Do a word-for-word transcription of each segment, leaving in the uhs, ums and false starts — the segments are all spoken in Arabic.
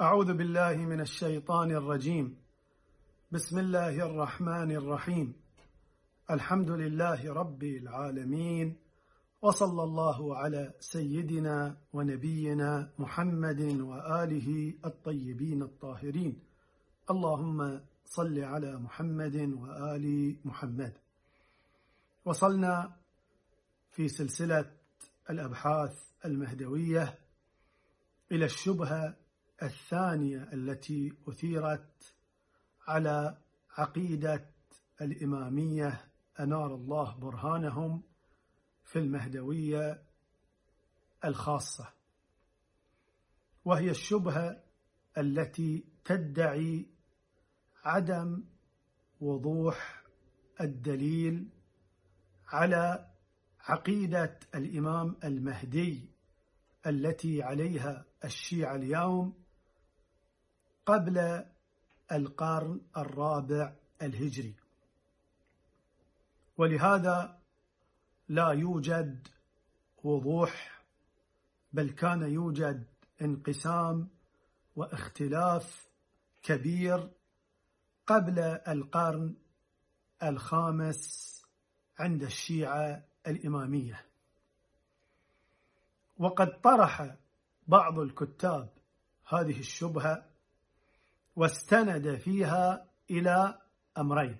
أعوذ بالله من الشيطان الرجيم. بسم الله الرحمن الرحيم. الحمد لله رب العالمين، وصلى الله على سيدنا ونبينا محمد وآله الطيبين الطاهرين. اللهم صل على محمد وآل محمد. وصلنا في سلسلة الأبحاث المهدوية إلى الشبهة الثانية التي أثيرت على عقيدة الإمامية أنار الله برهانهم في المهدوية الخاصة، وهي الشبهة التي تدعي عدم وضوح الدليل على عقيدة الإمام المهدي التي عليها الشيعة اليوم قبل القرن الرابع الهجري، ولهذا لا يوجد وضوح، بل كان يوجد انقسام واختلاف كبير قبل القرن الخامس عند الشيعة الإمامية. وقد طرح بعض الكتاب هذه الشبهة واستند فيها إلى أمرين.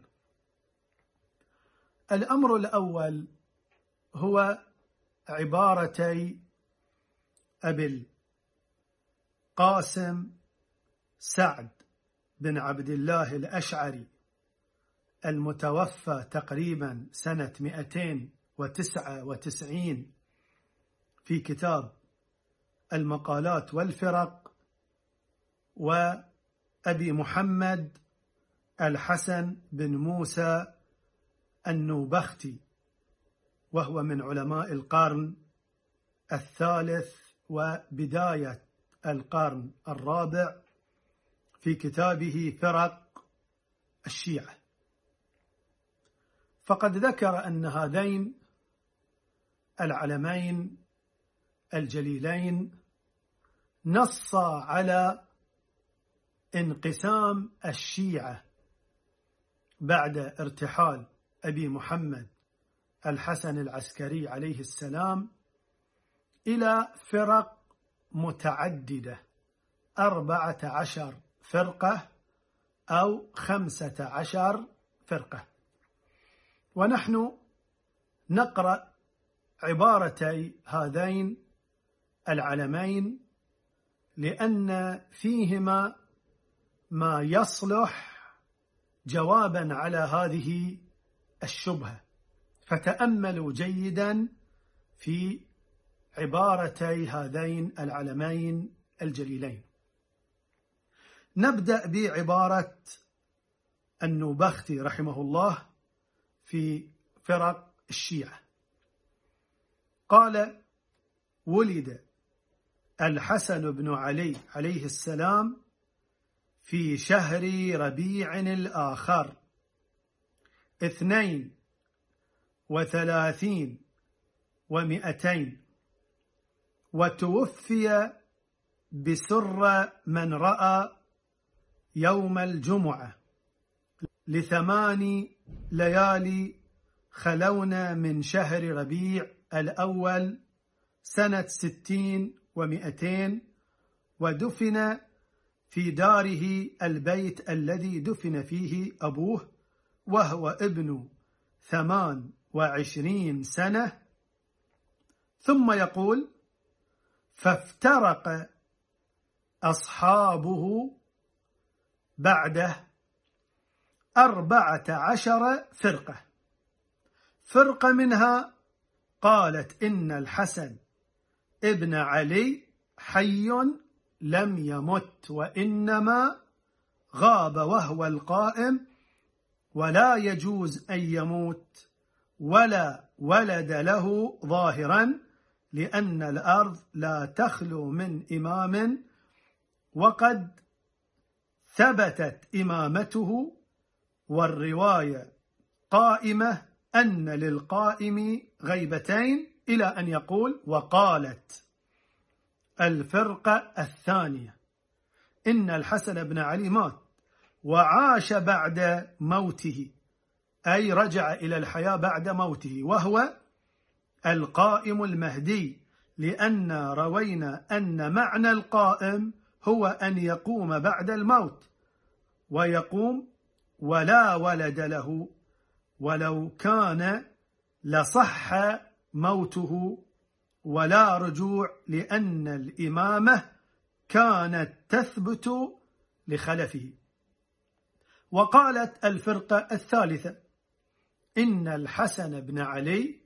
الأمر الأول هو عبارتي أبي القاسم سعد بن عبد الله الأشعري المتوفى تقريبا سنة مئتين وتسعة وتسعين في كتاب المقالات والفرق، وأبي محمد الحسن بن موسى النوبختي، وهو من علماء القرن الثالث وبداية القرن الرابع، في كتابه فرق الشيعة. فقد ذكر أن هذين العلمين الجليلين نصا على انقسام الشيعة بعد ارتحال أبي محمد الحسن العسكري عليه السلام إلى فرق متعددة، أربعة عشر فرقة أو خمسة عشر فرقة. ونحن نقرأ عبارتي هذين العلمين لأن فيهما ما يصلح جوابا على هذه الشبهة، فتأملوا جيدا في عبارتي هذين العلمين الجليلين. نبدأ بعبارة النوبختي رحمه الله في فرق الشيعة. قال: ولد الحسن بن علي عليه السلام في شهر ربيع الآخر اثنين وثلاثين ومئتين، وتوفي بسر من رأى يوم الجمعة، لثمان ليالي خلونا من شهر ربيع الأول سنة ستين ومئتين، ودفن في داره البيت الذي دفن فيه أبوه، وهو ابن ثمان وعشرين سنة. ثم يقول: فافترق أصحابه بعده أربعة عشر فرقة. فرقة منها قالت إن الحسن ابن علي حي لم يمت، وإنما غاب وهو القائم، ولا يجوز أن يموت، ولا ولد له ظاهرا، لأن الأرض لا تخلو من إمام، وقد ثبتت إمامته، والرواية قائمة أن للقائم غيبتين، إلى أن يقول: وقالت الفرقة الثانية إن الحسن بن علي مات وعاش بعد موته، أي رجع إلى الحياة بعد موته، وهو القائم المهدي، لأن روينا أن معنى القائم هو أن يقوم بعد الموت، ويقوم ولا ولد له، ولو كان لصح موته ولا رجوع، لأن الإمامة كانت تثبت لخلفه. وقالت الفرقة الثالثة إن الحسن بن علي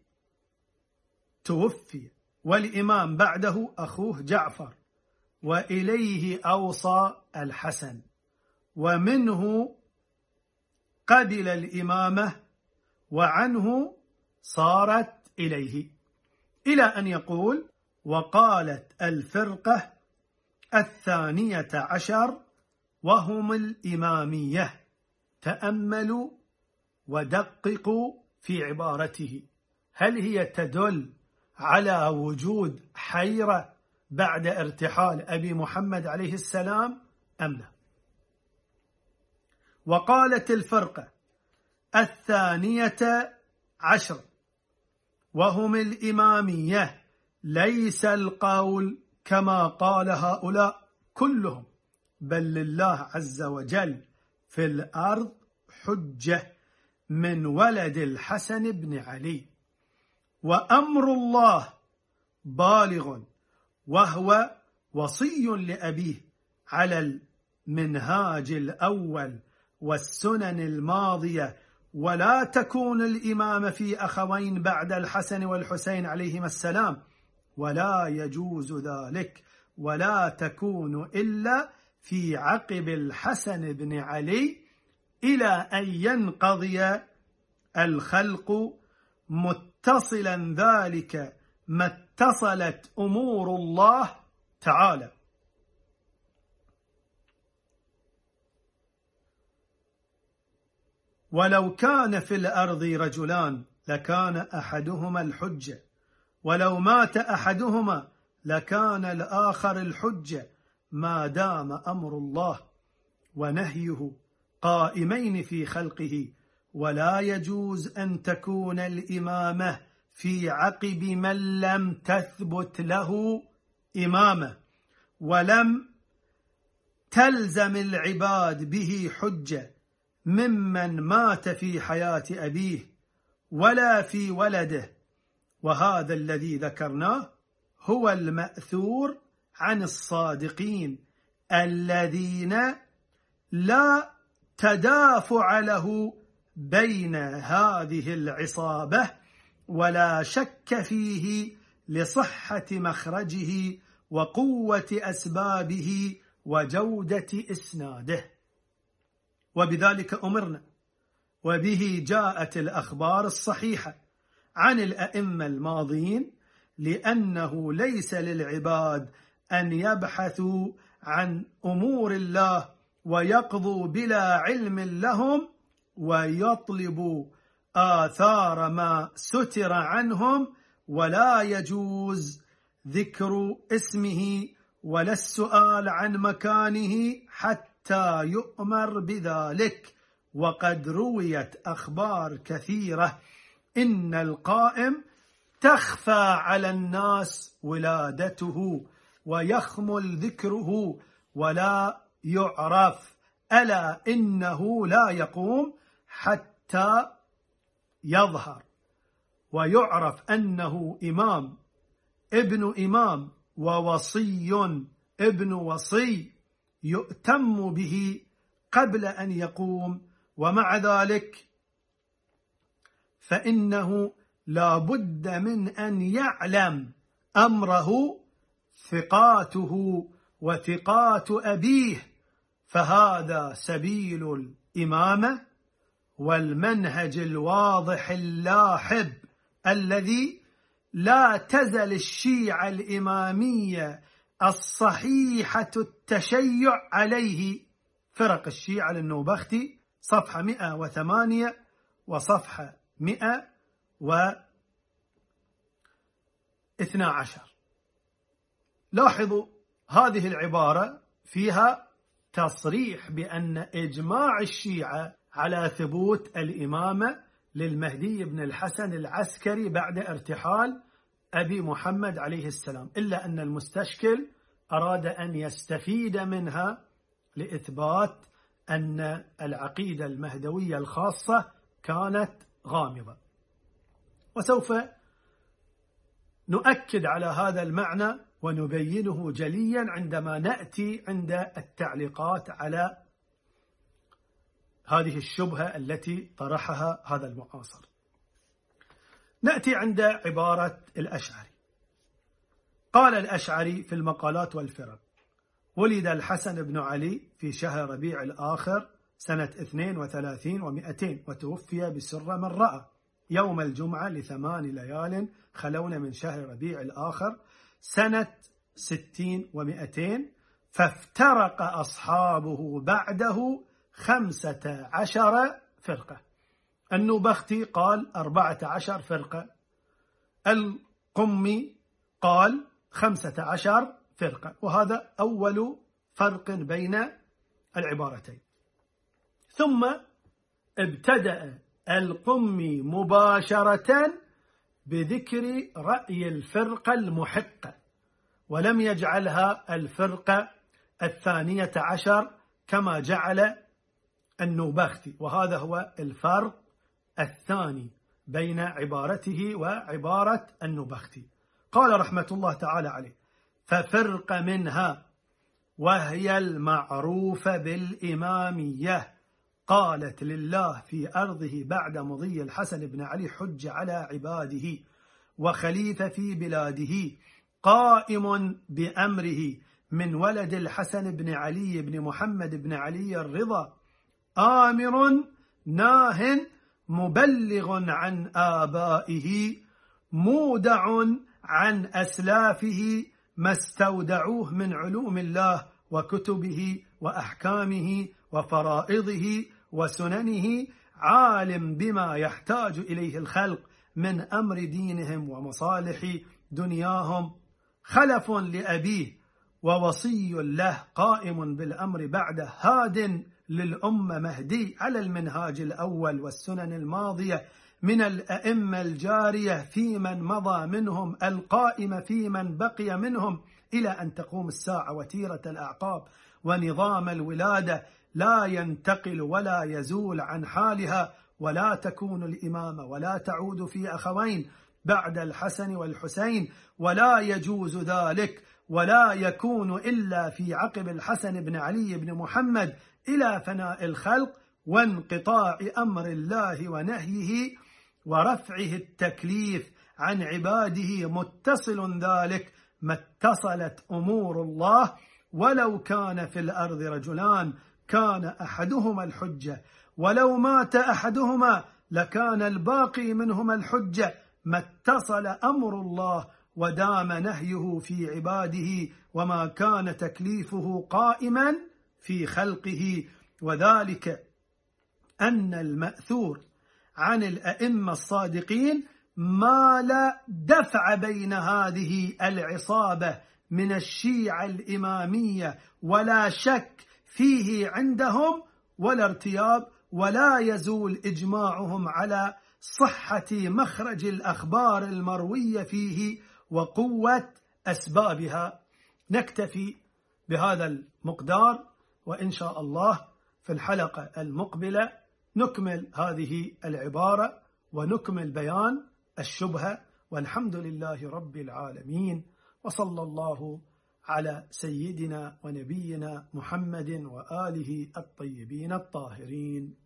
توفي والإمام بعده أخوه جعفر، وإليه أوصى الحسن، ومنه قبل الإمامة وعنه صارت إليه، إلى أن يقول: وقالت الفرقة الثانية عشر وهم الإمامية. تأملوا ودققوا في عبارته، هل هي تدل على وجود حيرة بعد ارتحال أبي محمد عليه السلام أم لا؟ وقالت الفرقة الثانية عشر وهم الإمامية، ليس القول كما قال هؤلاء كلهم، بل لله عز وجل في الأرض حجة من ولد الحسن بن علي، وأمر الله بالغ، وهو وصي لأبيه على المنهاج الأول والسنن الماضية، ولا تكون الإمامة في أخوين بعد الحسن والحسين عليهما السلام، ولا يجوز ذلك، ولا تكون إلا في عقب الحسن بن علي إلى أن ينقضي الخلق، متصلا ذلك ما اتصلت أمور الله تعالى. ولو كان في الأرض رجلان لكان أحدهما الحجة، ولو مات أحدهما لكان الآخر الحجة، ما دام أمر الله ونهيه قائمين في خلقه، ولا يجوز أن تكون الإمامة في عقب من لم تثبت له إمامة، ولم تلزم العباد به حجة ممن مات في حياة أبيه ولا في ولده. وهذا الذي ذكرناه هو المأثور عن الصادقين الذين لا تدافع له بين هذه العصابة، ولا شك فيه لصحة مخرجه وقوة أسبابه وجودة إسناده، وبذلك أمرنا، وبه جاءت الأخبار الصحيحة عن الأئمة الماضين، لأنه ليس للعباد أن يبحثوا عن أمور الله ويقضوا بلا علم لهم، ويطلبوا آثار ما ستر عنهم، ولا يجوز ذكر اسمه ولا السؤال عن مكانه حتى يؤمر بذلك. وقد رويت أخبار كثيرة إن القائم تخفى على الناس ولادته ويخمل ذكره ولا يعرف، ألا إنه لا يقوم حتى يظهر ويعرف أنه إمام ابن إمام ووصي ابن وصي يؤتم به قبل أن يقوم. ومع ذلك فإنه لا بد من أن يعلم أمره ثقاته وثقات أبيه، فهذا سبيل الإمامة والمنهج الواضح اللاحب الذي لا تزل الشيعة الإمامية الصحيحة التشيع عليه. فرق الشيعة للنوبختي صفحة مئة وثمانية وصفحة مئة واثنى عشر. لاحظوا هذه العبارة فيها تصريح بأن إجماع الشيعة على ثبوت الإمامة للمهدي بن الحسن العسكري بعد ارتحال أبي محمد عليه السلام، إلا أن المستشكل أراد أن يستفيد منها لإثبات أن العقيدة المهدوية الخاصة كانت غامضة. وسوف نؤكد على هذا المعنى ونبينه جليا عندما نأتي عند التعليقات على هذه الشبهة التي طرحها هذا المعاصر. نأتي عند عبارة الأشعري. قال الأشعري في المقالات والفرق: ولد الحسن بن علي في شهر ربيع الآخر سنة اثنين وثلاثين ومئتين، وتوفي بسر من رأى يوم الجمعة لثمان ليال خلون من شهر ربيع الآخر سنة ستين ومئتين، فافترق أصحابه بعده خمسة عشر فرقة. النوبختي قال أربعة عشر فرقة، القمي قال خمسة عشر فرقة، وهذا أول فرق بين العبارتين. ثم ابتدأ القمي مباشرة بذكر رأي الفرقة المحقة، ولم يجعلها الفرقة الثانية عشر كما جعل النوبختي، وهذا هو الفرق الثاني بين عبارته وعبارة النوبختي. قال رحمة الله تعالى عليه: ففرق منها وهي المعروفة بالإمامية قالت لله في أرضه بعد مضي الحسن بن علي حج على عباده وخليفة في بلاده قائم بأمره من ولد الحسن بن علي بن محمد بن علي الرضا آمر ناه مبلغ عن آبائه مودع عن أسلافه ما استودعوه من علوم الله وكتبه وأحكامه وفرائضه وسننه، عالم بما يحتاج إليه الخلق من أمر دينهم ومصالح دنياهم، خلف لأبيه ووصي له قائم بالأمر بعده، هاد للأمة مهدي على المنهاج الأول والسنن الماضية من الأئمة الجارية في من مضى منهم القائمة في من بقي منهم إلى أن تقوم الساعة، وتيرة الأعقاب ونظام الولادة لا ينتقل ولا يزول عن حالها، ولا تكون الإمامة ولا تعود في أخوين بعد الحسن والحسين، ولا يجوز ذلك ولا يكون إلا في عقب الحسن بن علي بن محمد إلى فناء الخلق وانقطاع أمر الله ونهيه ورفعه التكليف عن عباده، متصل ذلك ما اتصلت أمور الله، ولو كان في الأرض رجلان كان أحدهما الحجة، ولو مات أحدهما لكان الباقي منهما الحجة، ما اتصل أمر الله ودام نهيه في عباده، وما كان تكليفه قائما في خلقه. وذلك أن المأثور عن الأئمة الصادقين ما لا دفع بين هذه العصابة من الشيعة الإمامية، ولا شك فيه عندهم ولا ارتياب، ولا يزول إجماعهم على صحة مخرج الأخبار المروية فيه وقوة أسبابها. نكتفي بهذا المقدار، وإن شاء الله في الحلقة المقبلة نكمل هذه العبارة ونكمل بيان الشبهة. والحمد لله رب العالمين، وصلى الله على سيدنا ونبينا محمد وآله الطيبين الطاهرين.